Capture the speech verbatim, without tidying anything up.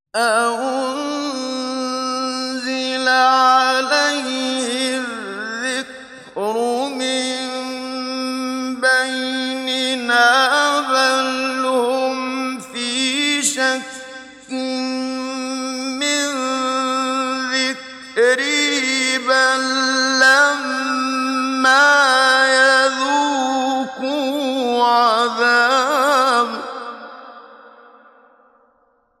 أَأُنزِلَ عَلَيْهِ الذِّكْرُ مِن بَيْنِنَا بَلْ هُمْ فِي شَكٍّ مِّن ذِكْرِي بَل لَّمَّا يَذُوقُوا عَذَابِ